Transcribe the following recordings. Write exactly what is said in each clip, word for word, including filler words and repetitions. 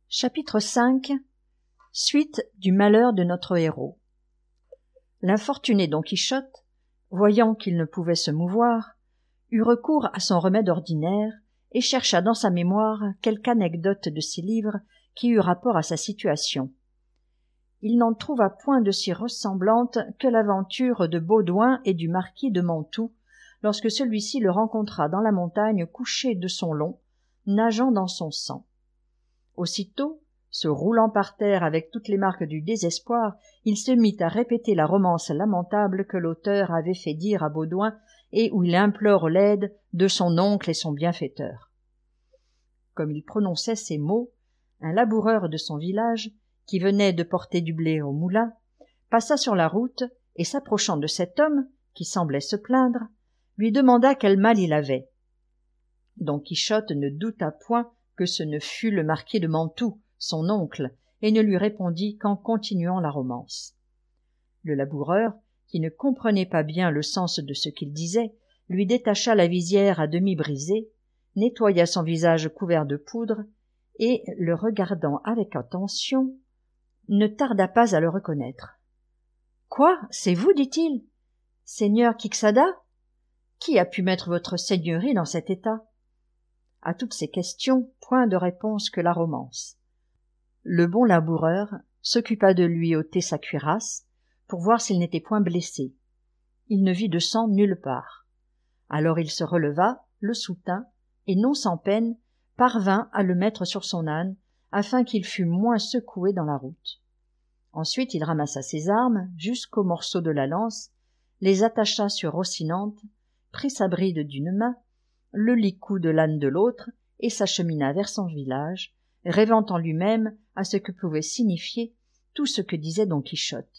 Chapitre cinq. Suite du malheur de notre héros. L'infortuné Don Quichotte, voyant qu'il ne pouvait se mouvoir, eut recours à son remède ordinaire et chercha dans sa mémoire quelque anecdote de ses livres qui eût rapport à sa situation. Il n'en trouva point de si ressemblante que l'aventure de Baudouin et du marquis de Mantoue, lorsque celui-ci le rencontra dans la montagne couché de son long, nageant dans son sang. Aussitôt, se roulant par terre avec toutes les marques du désespoir, il se mit à répéter la romance lamentable que l'auteur avait fait dire à Baudouin et où il implore l'aide de son oncle et son bienfaiteur. Comme il prononçait ces mots, un laboureur de son village, qui venait de porter du blé au moulin, passa sur la route et s'approchant de cet homme, qui semblait se plaindre, lui demanda quel mal il avait. Don Quichotte ne douta point que ce ne fût le marquis de Mantoue, son oncle, et ne lui répondit qu'en continuant la romance. Le laboureur, qui ne comprenait pas bien le sens de ce qu'il disait, lui détacha la visière à demi brisée, nettoya son visage couvert de poudre, et, le regardant avec attention, ne tarda pas à le reconnaître. « Quoi, c'est vous, dit-il, seigneur Quixada? Qui a pu mettre votre seigneurie dans cet état ?» À toutes ces questions, point de réponse que la romance. Le bon laboureur s'occupa de lui ôter sa cuirasse pour voir s'il n'était point blessé. Il ne vit de sang nulle part. Alors il se releva, le soutint, et non sans peine, parvint à le mettre sur son âne, afin qu'il fût moins secoué dans la route. Ensuite il ramassa ses armes jusqu'au morceau de la lance, les attacha sur Rocinante, prit sa bride d'une main, le licou de l'âne de l'autre, et s'achemina vers son village, rêvant en lui-même à ce que pouvait signifier tout ce que disait Don Quichotte.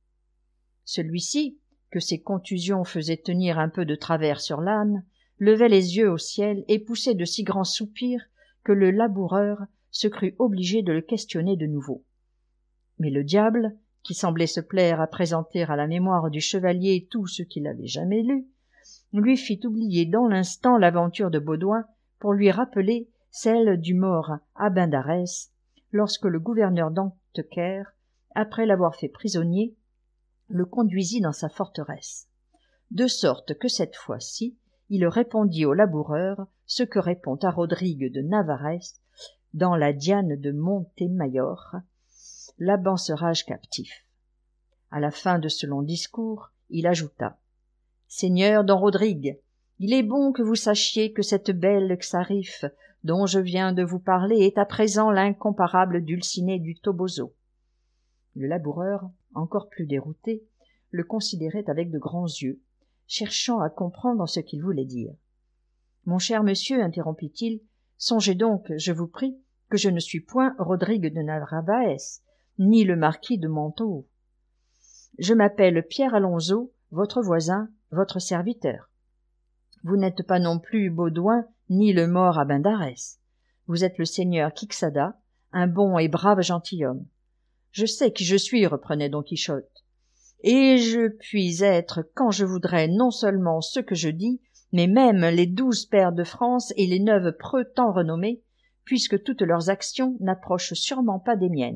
Celui-ci, que ses contusions faisaient tenir un peu de travers sur l'âne, levait les yeux au ciel et poussait de si grands soupirs que le laboureur se crut obligé de le questionner de nouveau. Mais le diable, qui semblait se plaire à présenter à la mémoire du chevalier tout ce qu'il avait jamais lu, lui fit oublier dans l'instant l'aventure de Baudouin pour lui rappeler celle du mort Abindarès, lorsque le gouverneur d'Antequer, après l'avoir fait prisonnier, le conduisit dans sa forteresse. De sorte que cette fois-ci, il répondit au laboureur ce que répond à Rodrigue de Navarès dans la Diane de Montemayor, l'abencerrage captif. À la fin de ce long discours, il ajouta: « Seigneur Don Rodrigue, il est bon que vous sachiez que cette belle Xarife dont je viens de vous parler est à présent l'incomparable Dulcinée du Toboso. » Le laboureur, encore plus dérouté, le considérait avec de grands yeux, cherchant à comprendre ce qu'il voulait dire. « Mon cher monsieur, interrompit-il, songez donc, je vous prie, que je ne suis point Rodrigue de Narvaez, ni le marquis de Mantoue. Je m'appelle Pierre Alonso, votre voisin, votre serviteur. Vous n'êtes pas non plus Baudouin, ni le mort Abindarès. Vous êtes le seigneur Quixada, un bon et brave gentilhomme. Je sais qui je suis, reprenait Don Quichotte, et je puis être, quand je voudrais, non seulement ce que je dis, mais même les douze pairs de France et les neuf preux tant renommés, puisque toutes leurs actions n'approchent sûrement pas des miennes. »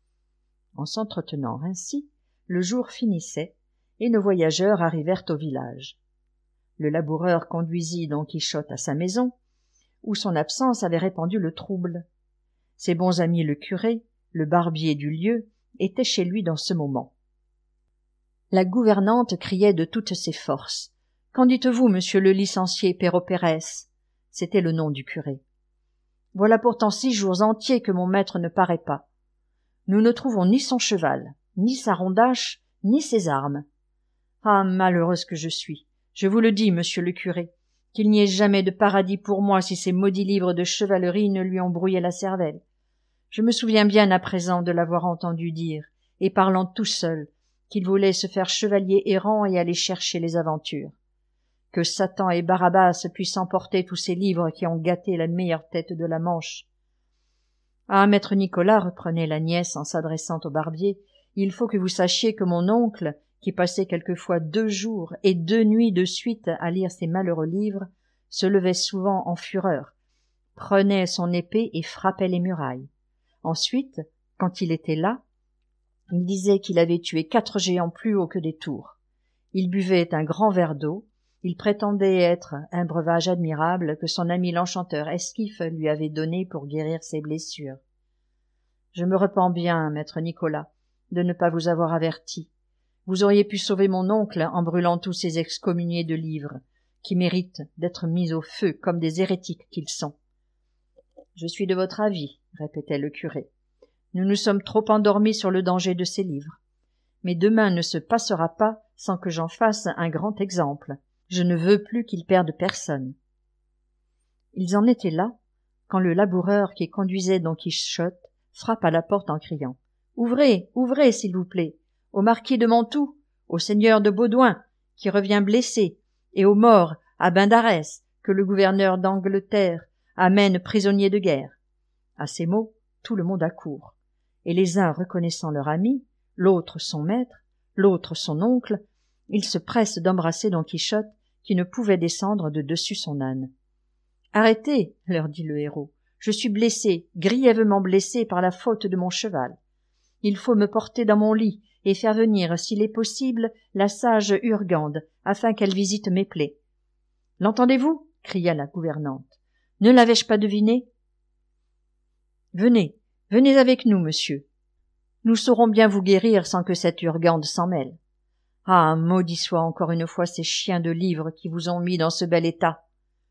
En s'entretenant ainsi, le jour finissait, et nos voyageurs arrivèrent au village. Le laboureur conduisit Don Quichotte à sa maison, où son absence avait répandu le trouble. Ses bons amis le curé, le barbier du lieu, étaient chez lui dans ce moment. La gouvernante criait de toutes ses forces. « Qu'en dites-vous, monsieur le licencié Pero Pérez ?» C'était le nom du curé. « Voilà pourtant six jours entiers que mon maître ne paraît pas. Nous ne trouvons ni son cheval, ni sa rondache, ni ses armes. Ah, malheureuse que je suis! Je vous le dis, monsieur le curé, qu'il n'y ait jamais de paradis pour moi si ces maudits livres de chevalerie ne lui ont brouillé la cervelle. Je me souviens bien à présent de l'avoir entendu dire, et parlant tout seul, qu'il voulait se faire chevalier errant et aller chercher les aventures. Que Satan et Barabbas puissent emporter tous ces livres qui ont gâté la meilleure tête de la Manche. Ah, maître Nicolas, reprenait la nièce en s'adressant au barbier, il faut que vous sachiez que mon oncle, qui passait quelquefois deux jours et deux nuits de suite à lire ces malheureux livres, se levait souvent en fureur, prenait son épée et frappait les murailles. Ensuite, quand il était là, il disait qu'il avait tué quatre géants plus hauts que des tours. Il buvait un grand verre d'eau. Il prétendait être un breuvage admirable que son ami l'enchanteur Esquif lui avait donné pour guérir ses blessures. Je me repens bien, maître Nicolas, de ne pas vous avoir averti. Vous auriez pu sauver mon oncle en brûlant tous ces excommuniés de livres, qui méritent d'être mis au feu comme des hérétiques qu'ils sont. Je suis de votre avis, répétait le curé. Nous nous sommes trop endormis sur le danger de ces livres. Mais demain ne se passera pas sans que j'en fasse un grand exemple. Je ne veux plus qu'ils perdent personne. Ils en étaient là, quand le laboureur qui conduisait Don Quichotte frappe à la porte en criant « Ouvrez, ouvrez, s'il vous plaît, au marquis de Mantoue, au seigneur de Baudouin, qui revient blessé, et au mort à Bindarès, que le gouverneur d'Angleterre amène prisonnier de guerre. » À ces mots, tout le monde accourt, et les uns reconnaissant leur ami, l'autre son maître, l'autre son oncle, ils se pressent d'embrasser Don Quichotte, qui ne pouvait descendre de dessus son âne. « Arrêtez, leur dit le héros, je suis blessé, grièvement blessé par la faute de mon cheval. Il faut me porter dans mon lit et faire venir, s'il est possible, la sage Urgande, afin qu'elle visite mes plaies. »« L'entendez-vous » cria la gouvernante. « Ne l'avais-je pas deviné ?»« Venez, venez avec nous, monsieur. Nous saurons bien vous guérir sans que cette Urgande s'en mêle. Ah, maudit soient encore une fois ces chiens de livres qui vous ont mis dans ce bel état. »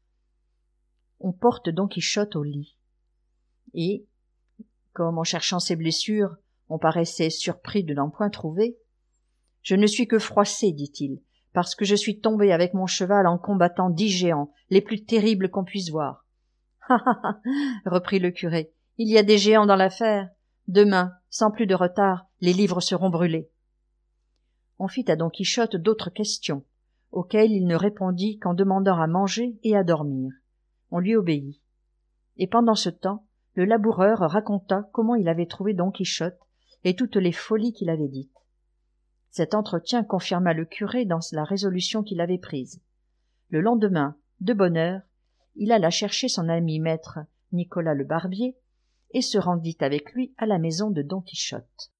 On porte Don Quichotte au lit. Et, comme en cherchant ses blessures, on paraissait surpris de n'en point trouver, « Je ne suis que froissé, dit-il, parce que je suis tombé avec mon cheval en combattant dix géants, les plus terribles qu'on puisse voir. »« Ha ha ha » reprit le curé, « il y a des géants dans l'affaire. Demain, sans plus de retard, les livres seront brûlés. » On fit à Don Quichotte d'autres questions, auxquelles il ne répondit qu'en demandant à manger et à dormir. On lui obéit. Et pendant ce temps, le laboureur raconta comment il avait trouvé Don Quichotte et toutes les folies qu'il avait dites. Cet entretien confirma le curé dans la résolution qu'il avait prise. Le lendemain, de bonne heure, il alla chercher son ami maître Nicolas le barbier et se rendit avec lui à la maison de Don Quichotte.